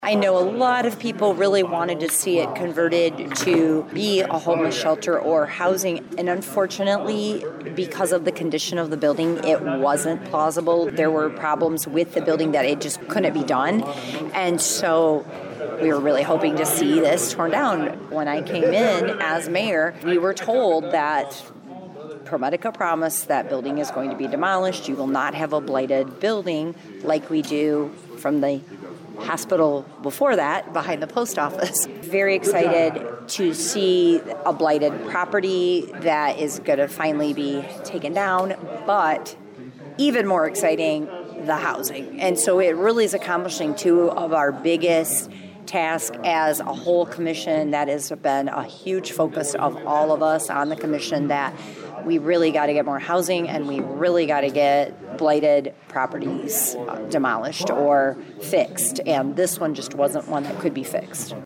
I know a lot of people really wanted to see it converted to be a homeless shelter or housing, and unfortunately, because of the condition of the building, it wasn't plausible. There were problems with the building that it just couldn't be done, and so we were really hoping to see this torn down. When I came in as mayor, we were told that ProMedica promised that building is going to be demolished. You will not have a blighted building like we do from the hospital before that, behind the post office. Very excited to see a blighted property that is going to finally be taken down, but even more exciting, the housing. And so it really is accomplishing two of our biggest tasks as a whole commission. That has been a huge focus of all of us on the commission, that we really got to get more housing and we really got to get blighted properties demolished or fixed. And this one just wasn't one that could be fixed.